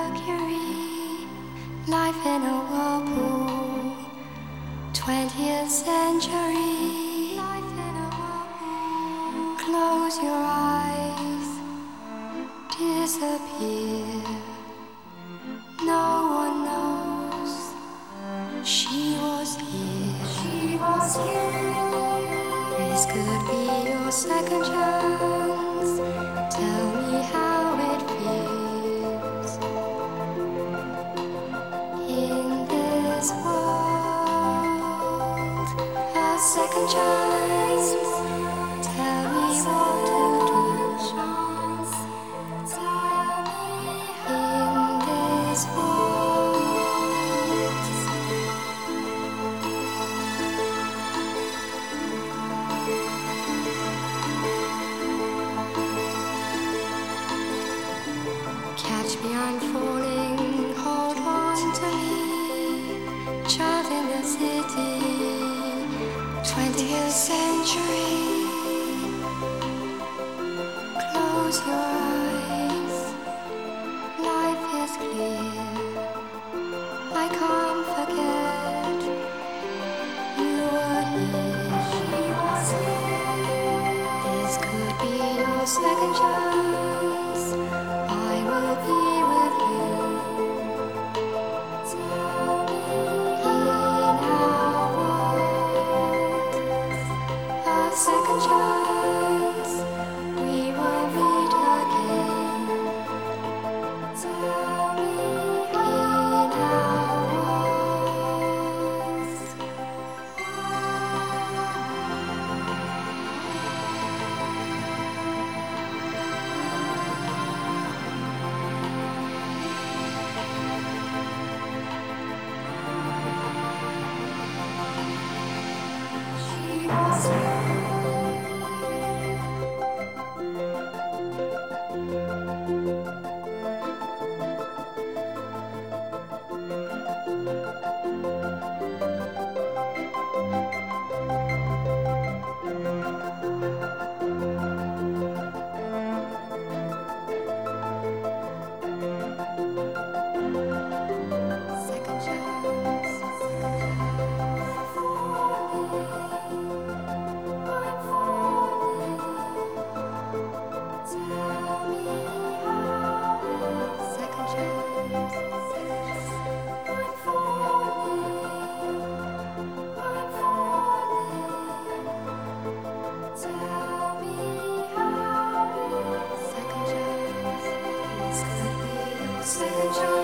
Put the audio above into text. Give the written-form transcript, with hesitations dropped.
Mercury, life in a whirlpool, 20th century. Life in a whirlpool. Close your eyes, disappear. No one knows she was here. She was here. This could be your second chance. Tell me how it feels in this world. A second chance. Tell me what to do in this world. Catch me, I'm falling, hold on to me. Child in the city, 20th century. Close your eyes, life is clear. I can't forget you were here. She was here. This could be your second chance. I will be with you. Tell me in our world, a second chance. We will meet again. Tell me in our world. She was here. Second chance. I'm falling. Tell me how. Second chance. I'm falling. Tell me how. Second chance. This could be your second chance.